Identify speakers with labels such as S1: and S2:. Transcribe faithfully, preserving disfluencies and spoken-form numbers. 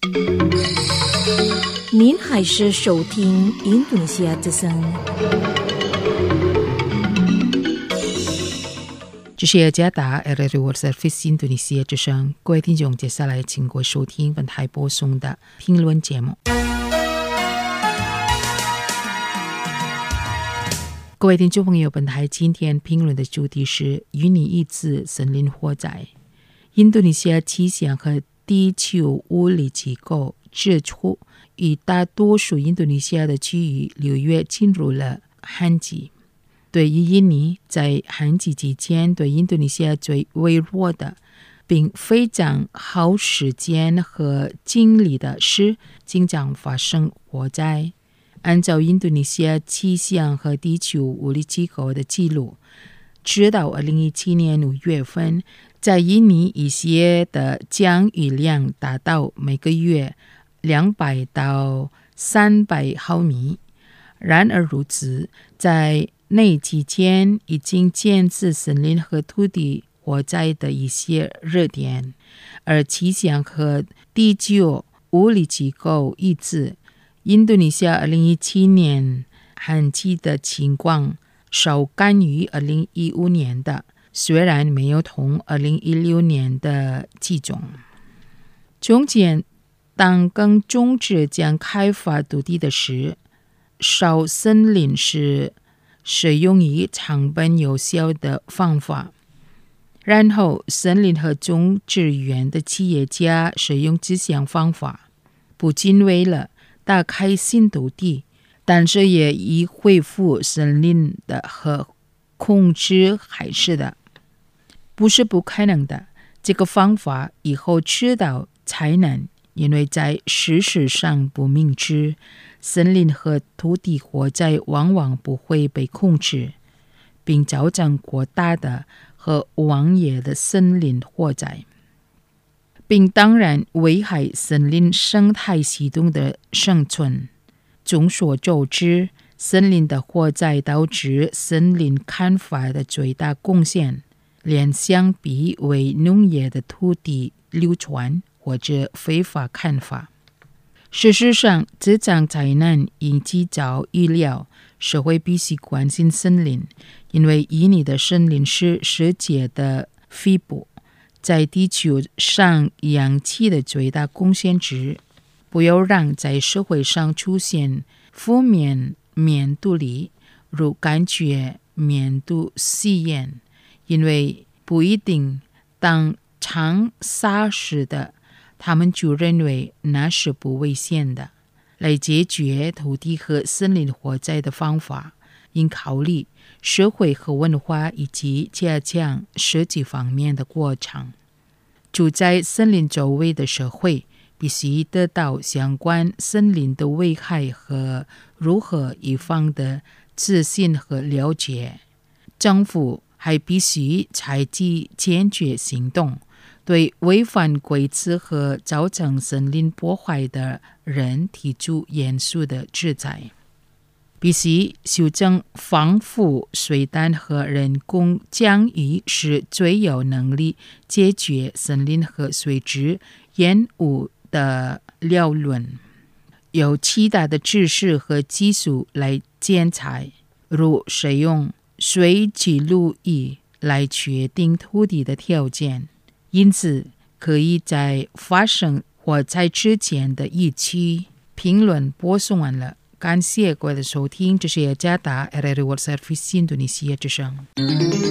S1: 您还是收听印度尼西亚之声。
S2: 这是加达 R R World Service 印度尼西亚之声，各位听众，接下来请各位收听本台播送的评论节目。各位听众朋友，本台今天评论的主题是与你一次森林火灾。印度尼西亚气象和地球物理机构指出，与大多数印度尼西亚的区域六月进入了旱季。对于印尼，在旱季期间对印度尼西亚最微弱的并非常耗时间和精力的是经常发生火灾。按照印度尼西亚气象和地球物理机构的记录，直到二零一七年五月份，在印尼一些的降雨量达到每个月两百到三百毫米。然而如此，在那期间已经见至森林和土地火灾的一些热点，而气象和地球物理机构预测，印度尼西亚二零一七年旱季的情况稍干于二零一五年的，虽然没有同二零一六年的集中。中间，当耕种植将开发土地的时，烧森林是使用于成本有效的方法。然后，森林和种植园的企业家使用这项方法，不仅为了打开新土地，但是也以恢复森林的和控制海市的，不是不可能的。这个方法以后知道才能，因为在事实上不明知，森林和土地火灾往往不会被控制，并造成过大的和狂野的森林火灾，并当然危害森林生态系统的生存。众所周知，森林的火灾导致森林砍伐的最大贡献，连相比为农业的土地流传或者非法砍伐。事实上，这场灾难应及早预料，社会必须关心森林，因为印尼的森林是世界的肺部，在地球上氧气的最大贡献之。不要让在社会上出现负面面对力，如感觉面对吸烟，因为不一定当场杀死的，他们就认为那是不危险的。来解决土地和森林火灾的方法，应考虑社会和文化以及加强设计方面的过程。住在森林周围的社会必须得到相关森林的危害和如何预防的资讯和了解。政府还必须采取坚决行动，对违反规则和造成森林破坏的人提出严肃的制裁。必须修正防腐水弹和人工降雨是最有能力解决森林和水质烟雾的理论。有其他的知识和技术来建材，如使用水记录仪来确定土地的条件，因此可以在发生火灾之前的预期。评论播送完了，感谢各位的收听，这是雅加达 R R World Service 印度尼西亚之声。